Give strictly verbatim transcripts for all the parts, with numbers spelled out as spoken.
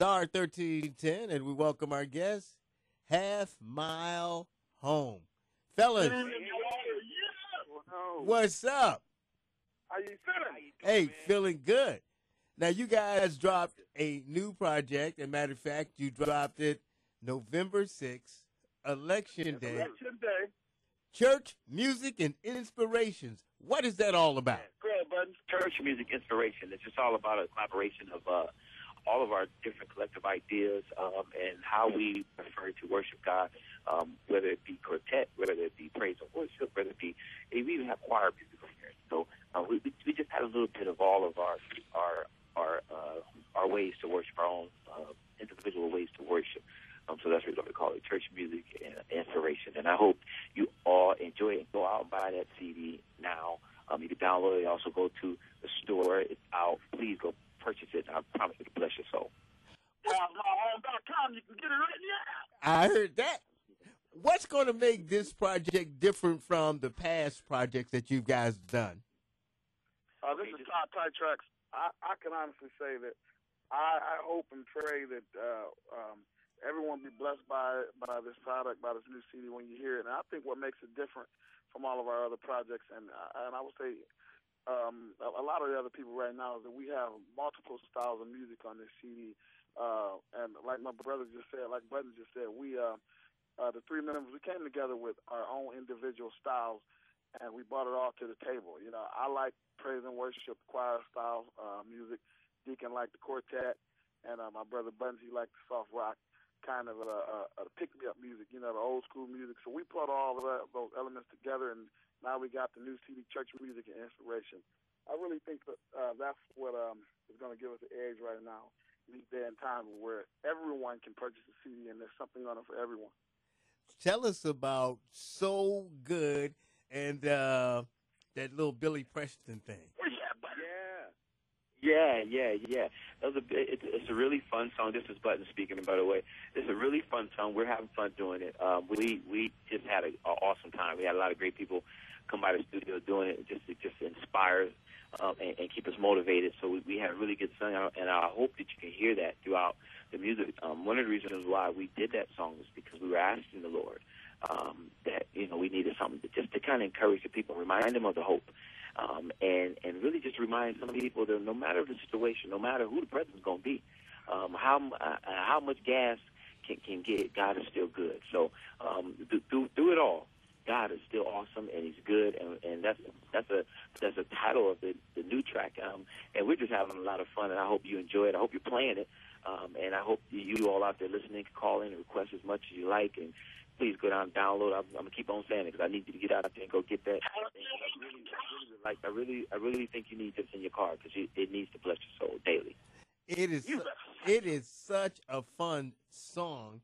Star thirteen ten, and we welcome our guest, Half Mile Home. Fellas, Good evening, yeah. what's up? How you feeling? Hey, feeling good. Now, you guys dropped a new project. As a matter of fact, you dropped it November sixth, Election Day. Election Day. Church, Music, and Inspirations. What is that all about? Go ahead, bud. Church music inspiration. It's just all about a collaboration of uh, all of our different collective ideas um, and how we prefer to worship God, um, whether it be quartet, whether it be praise and worship, whether it be, we even have choir music over here. So uh, we, we just had a little bit of all of our our our uh, our ways to worship, our own uh, individual ways to worship. Um, so that's what we call it, church music and inspiration. And I hope you all enjoy it. Go out and buy that C D now. Um, you can download it. Also go to the store. It's out. Please go purchase it. I promise it will bless your soul. half mile home dot com. You can get it right now. I heard that. What's going to make this project different from the past projects that you guys done? Uh, this is Top Tight Tracks. I, I can honestly say that I, I hope and pray that uh, um, everyone be blessed by by this product, by this new C D when you hear it. And I think what makes it different from all of our other projects, and uh, and I would say um, a, a lot of the other people right now, is that we have multiple styles of music on this C D. Uh, and like my brother just said, like Button just said, we uh, uh, the three members, we came together with our own individual styles, and we brought it all to the table. You know, I like praise and worship, choir style uh, music. Deacon liked the quartet, and uh, my brother Bunsey liked the soft rock kind of uh, uh, pick-me-up music, you know, the old school music. So we put all of that, those elements together, and now we got the new C D, Church Music and Inspiration. I really think that uh, that's what um, is going to give us the edge right now in these day and time where everyone can purchase a C D, and there's something on it for everyone. Tell us about So Good and uh, that little Billy Preston thing. Where's that, buddy? Yeah, yeah, yeah. That was a, it, it's a really fun song. This is Button speaking, by the way. It's a really fun song. We're having fun doing it. Um, we we just had an awesome time. We had a lot of great people come by the studio doing it. It just it just inspires um, and, and keep us motivated. So we, we had a really good song, and I hope that you can hear that throughout the music. Um, one of the reasons why we did that song was because we were asking the Lord um, that you know we needed something to, just to kind of encourage the people, remind them of the hope. Um, and, and really just remind some people that no matter the situation, no matter who the president's going to be, um, how uh, how much gas can, can get, God is still good. So um, through, through it all, God is still awesome and He's good, and, and that's that's a that's a title of the, the new track. Um, and we're just having a lot of fun, and I hope you enjoy it. I hope you're playing it, um, and I hope you all out there listening can call in and request as much as you like, and please go down and download. I'm, I'm gonna keep on saying it because I need you to get out there and go get that. I really, I really like. I really, I really think you need this in your car because it needs to bless your soul daily. It is. It is such a fun song.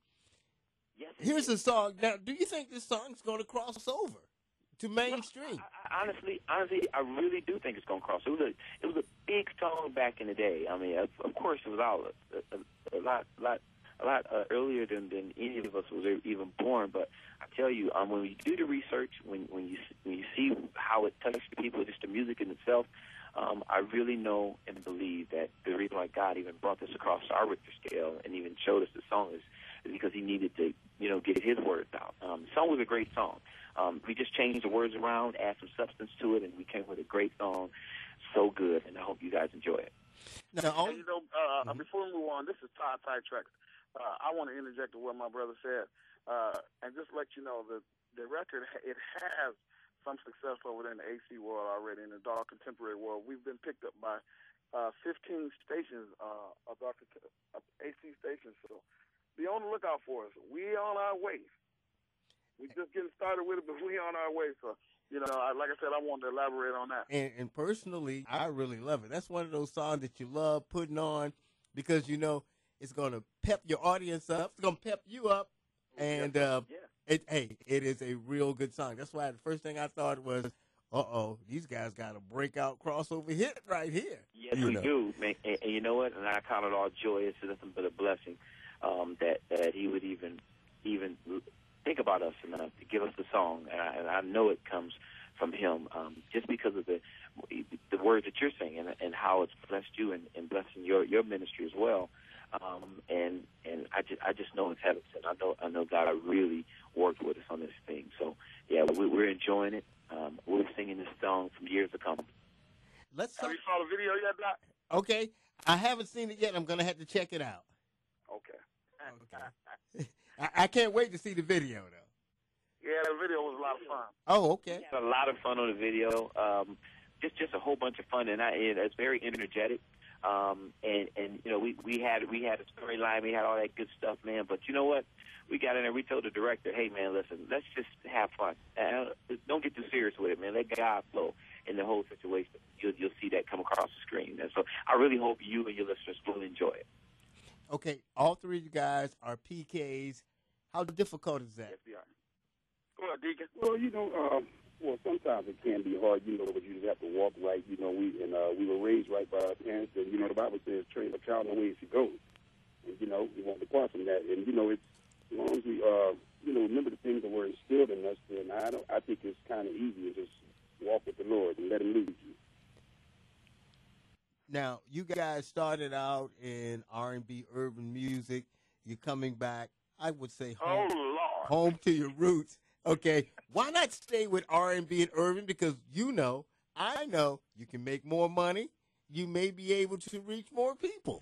Yes, Here's a song. Now, do you think this song's going to cross over to mainstream? Well, I, I, honestly, honestly, I really do think it's going to cross. It was a, it was a big song back in the day. I mean, of, of course, it was all a, a, a lot, lot. a lot uh, earlier than, than any of us was even born. But I tell you, um, when you do the research, when when you when you see how it touched the people, just the music in itself, um, I really know and believe that the reason why God even brought this across our Richter scale and even showed us the song is, is because He needed to, you know, get His words out. Um, the song was a great song. Um, we just changed the words around, add some substance to it, and we came with a great song. So good, and I hope you guys enjoy it. Now, And, you know, uh, mm-hmm. before we move on, this is Todd Tight Tracks. Uh, I want to interject to what my brother said, uh, and just let you know that the record, it has some success over there in the A C world already, in the dark contemporary world. We've been picked up by uh, fifteen stations, uh, of dark, uh, A C stations, so be on the lookout for us. We on our way. We just getting started with it, but we on our way, so... You know, I, like I said, I wanted to elaborate on that. And, and personally, I really love it. That's one of those songs that you love putting on because, you know, it's going to pep your audience up. It's going to pep you up. And, uh, yeah. it, hey, it is a real good song. That's why the first thing I thought was, uh-oh, these guys got a breakout crossover hit right here. Yes, you we know. do. Man. And, and you know what? And I count it all joy. It's nothing but a blessing um, that, that He would even even think about us enough to give us the song, and I, and I know it comes from Him, um, just because of the the words that you're saying and, and how it's blessed you and, and blessing your, your ministry as well. Um, and and I just I just know it's heaven sent. I know I know God really worked with us on this thing. So yeah, we, we're enjoying it. Um, we're singing this song from years to come. Let's Have talk. you saw the video yet, Doc? Okay, I haven't seen it yet. I'm gonna have to check it out. Okay. Okay. I, I can't wait to see the video though. Yeah, the video was a lot of fun. Oh, okay. We had a lot of fun on the video. Um, just just a whole bunch of fun, and I, it, it's very energetic. Um, and, and, you know, we, we had we had a storyline, we had all that good stuff, man. But you know what? We got in there, we told the director, hey, man, listen, let's just have fun. Uh, don't get too serious with it, man. Let God flow in the whole situation. You'll, you'll see that come across the screen. And so I really hope you and your listeners will enjoy it. Okay, all three of you guys are P Ks. How difficult is that? Yes, we are. Go ahead, Deacon. Well, you know, um, well, sometimes it can be hard, you know, but you just have to walk right. You know, we and uh, we were raised right by our parents, and you know, the Bible says, "Train a child in the way he should go," and you know, we won't depart from that. And you know, it's as long as we, uh, you know, remember the things that were instilled in us. Then I don't, I think it's kind of easy to just walk with the Lord and let Him lead you. Now, you guys started out in R and B, urban music. You're coming back, I would say, home, Oh, Lord. home to your roots. Okay, why not stay with R and B and urban? Because you know, I know, you can make more money. You may be able to reach more people.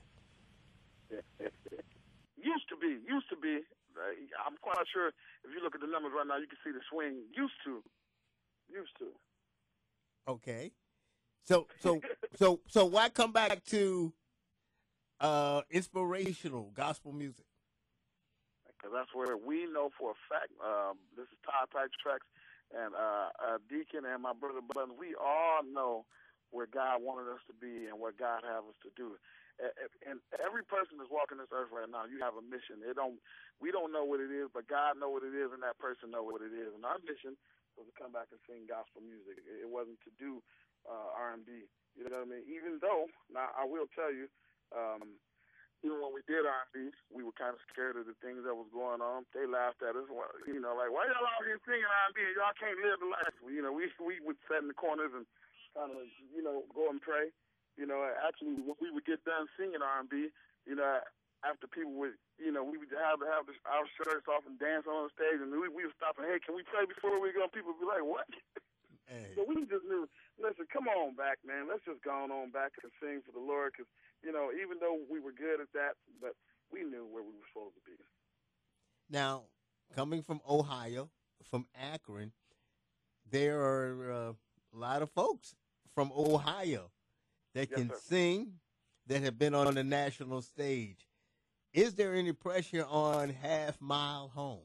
Used to be, used to be. Uh, I'm quite sure if you look at the numbers right now, you can see the swing. Used to, used to. Okay, so so so so why come back to uh, inspirational gospel music? Because that's where we know for a fact. Um, this is Todd Tight Tracks and uh, uh, Deacon and my brother Button. We all know where God wanted us to be and what God has us to do. And every person that's walking this earth right now, you have a mission. It don't, we don't know what it is, but God know what it is, and that person know what it is. And our mission was to come back and sing gospel music. It wasn't to do uh, R and B. You know what I mean? Even though, now I will tell you, um, even when we did R and B, we were kind of scared of the things that was going on. They laughed at us, you know, like, why y'all out here singing R and B? Y'all can't live the life. You know, we we would sit in the corners and kind of, you know, go and pray. You know, actually, when we would get done singing R and B, you know, after people would, you know, we would have to have the, our shirts off and dance on the stage, and we, we would stop and, hey, can we pray before we go? People would be like, what? Hey. So we just knew, listen, come on back, man. Let's just go on back and sing for the Lord, because, you know, even though we were good at that, but we knew where we were supposed to be. Now, coming from Ohio, from Akron, there are uh, a lot of folks from Ohio that Yes, can sir. sing, that have been on the national stage. Is there any pressure on Half Mile Home?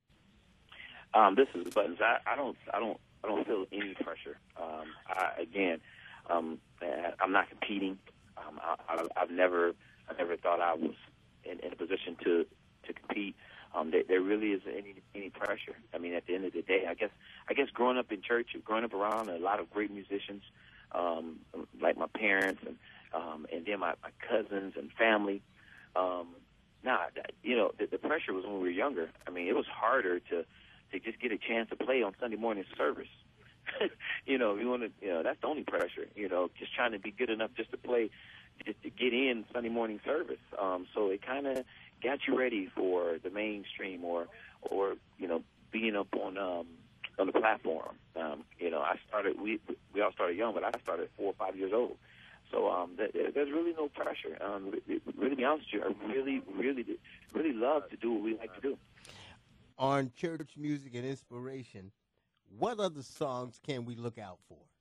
Um, this is Buttons. I, I don't, I don't, I don't feel any pressure. Um, I, again, um, I'm not competing. Um, I, I, I've never, I never thought I was in, in a position to to compete. Um, there, there really isn't any any pressure. I mean, at the end of the day, I guess, I guess growing up in church, growing up around a lot of great musicians, um, like my parents and um, and then my, my cousins and family. Um, nah, that, you know, the, the pressure was when we were younger. I mean, it was harder to. to just get a chance to play on Sunday morning service. you know, you want to, you know, that's the only pressure, you know, just trying to be good enough just to play, just to get in Sunday morning service. Um, so it kind of got you ready for the mainstream or, or, you know, being up on, um, on the platform. Um, you know, I started, we, we all started young, but I started at four or five years old. So um, th- there's really no pressure. Um, really, to be honest with you, I really, really, really love to do what we like to do. On church music and inspiration, what other songs can we look out for?